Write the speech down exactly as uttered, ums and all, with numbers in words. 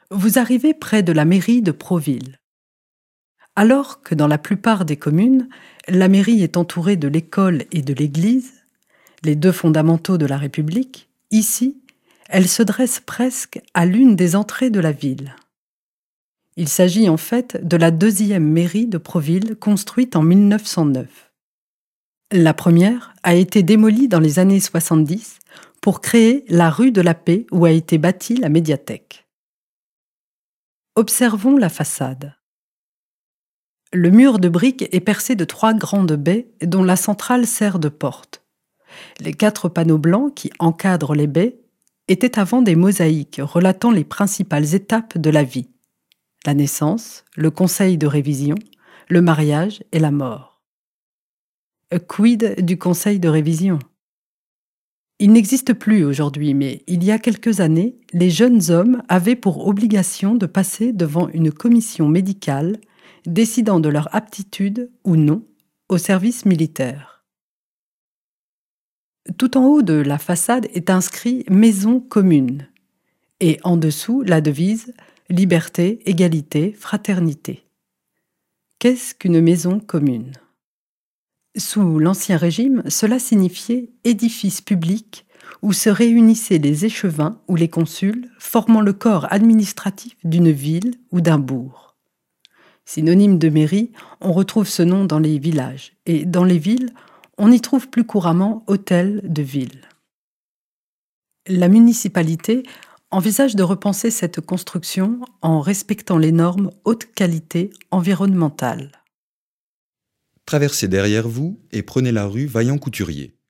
Vous arrivez près de la mairie de Proville. Alors que dans la plupart des communes, la mairie est entourée de l'école et de l'église, les deux fondamentaux de la République, ici, elle se dresse presque à l'une des entrées de la ville. Il s'agit en fait de la deuxième mairie de Proville construite en mille neuf cent neuf. La première a été démolie dans les années soixante-dix pour créer la rue de la Paix où a été bâtie la médiathèque. Observons la façade. Le mur de briques est percé de trois grandes baies dont la centrale sert de porte. Les quatre panneaux blancs qui encadrent les baies étaient avant des mosaïques relatant les principales étapes de la vie. La naissance, le conseil de révision, le mariage et la mort. Quid du conseil de révision ? Il n'existe plus aujourd'hui, mais il y a quelques années, les jeunes hommes avaient pour obligation de passer devant une commission médicale décidant de leur aptitude ou non au service militaire. Tout en haut de la façade est inscrit « Maison commune » et en dessous la devise « Liberté, égalité, fraternité ». Qu'est-ce qu'une maison commune ? Sous l'Ancien Régime, cela signifiait édifice public où se réunissaient les échevins ou les consuls formant le corps administratif d'une ville ou d'un bourg. Synonyme de mairie, on retrouve ce nom dans les villages, et dans les villes, on y trouve plus couramment hôtel de ville. La municipalité envisage de repenser cette construction en respectant les normes haute qualité environnementale. Traversez derrière vous et prenez la rue Vaillant-Couturier.